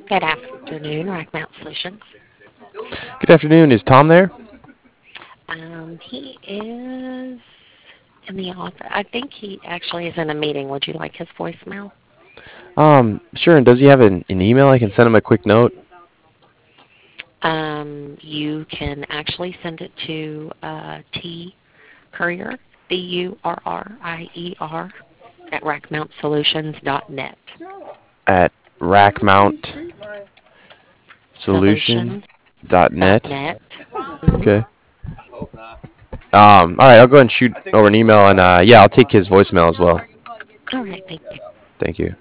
Good afternoon, Rockmount Solutions. Good afternoon. Is Tom there? He is in the office. I think he actually is in a meeting. Would you like his voicemail? Sure. And does he have an email? I can send him a quick note You can actually send it to T Courier, Burrier, at rackmountsolutions.net. at rackmountsolutions.net. Solutions.net. Mm-hmm. Okay. All right. I'll go ahead and shoot over an email, and yeah, I'll take his voicemail as well. All right, thank you. Thank you.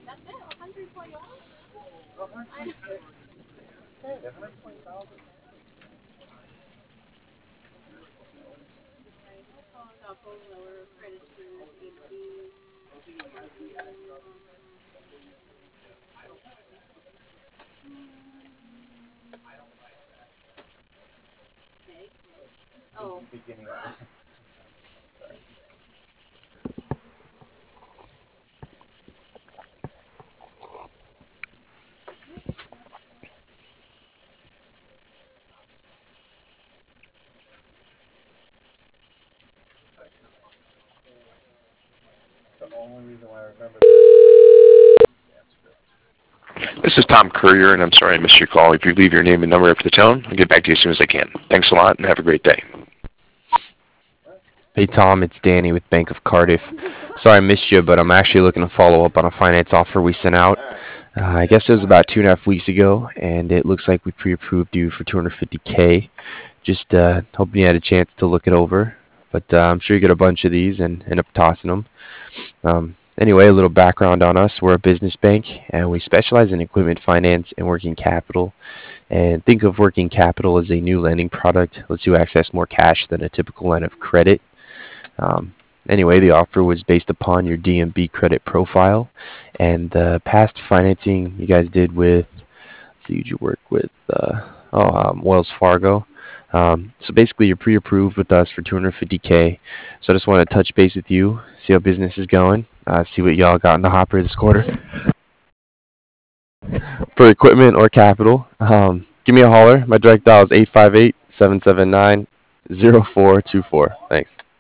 This is Tom Courier, and I'm sorry I missed your call. If you leave your name and number after the tone, I'll get back to you as soon as I can. Thanks a lot, and have a great day. Hey Tom, it's Danny with Bank of Cardiff. Sorry I missed you, but I'm actually looking to follow up on a finance offer we sent out. I guess it was about 2.5 weeks ago, and it looks like we pre-approved you for 250K. Just hoping you had a chance to look it over, but I'm sure you get a bunch of these and end up tossing them. Anyway, a little background on us. We're a business bank, and we specialize in equipment finance and working capital. And think of working capital as a new lending product. Lets you access more cash than a typical line of credit. Um, anyway, the offer was based upon your DMB credit profile and the past financing you guys did with, let's see, who'd you work with? Wells Fargo. So basically, you're pre-approved with us for 250K. So I just want to touch base with you, see how business is going, see what y'all got in the hopper this quarter for equipment or capital. Give me a holler. My direct dial is 858-779-0424. Thanks.